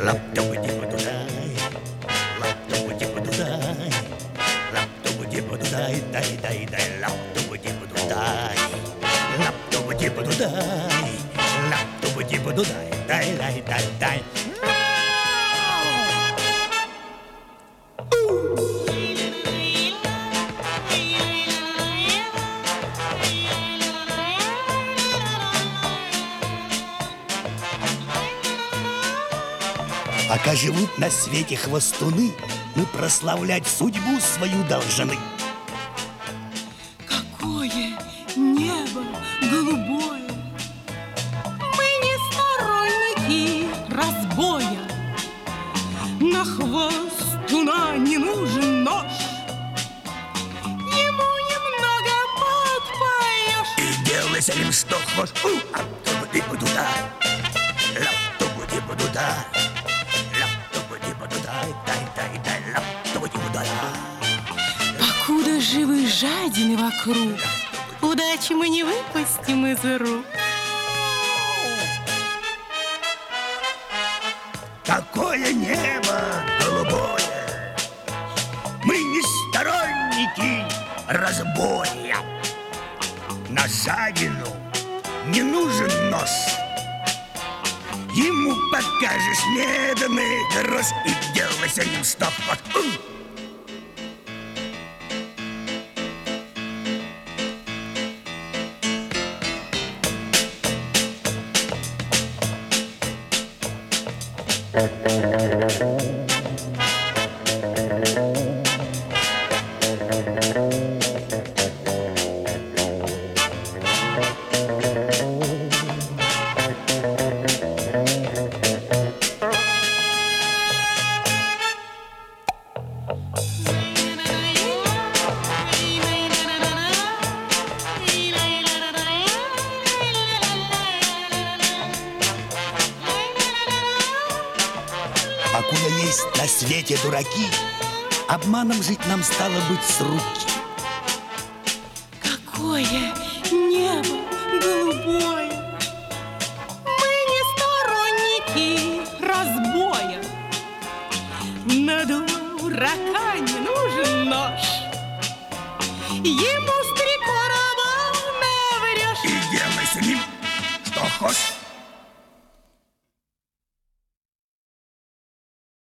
Лап-топа-типа-дудай, лап-топа-типа-дудай, лап-топа-типа-дудай, дай-дай-дай, лап-топа-типа-дудай, лап-топа-типа-дудай, лап-топа-типа-дудай, дай-дай-дай-дай. Пока живут на свете хвостуны, мы прославлять судьбу свою должны. Какое небо голубое! Мы не сторонники разбоя. На хвостуна не нужен нож. Ему немного подпоешь. И делай с ним что хочешь. Ап-топа-типа-туда, лап-топа-типа-туда, дай-дай-дай, лап-топа-типа-да. Покуда живы жадины вокруг, удачи мы не выпустим из рук. Какое небо голубое! Мы не сторонники разбоя. На жадину не нужен нож. Ему покажешь медный грош и делай с ним что хочешь. Покуда есть на свете дураки, обманом жить нам стало быть с руки. Какое небо голубое! Мы не сторонники разбоя. На дурака не нужен нож. Ему с 3 короба наврешь. И делай с ним что хочешь.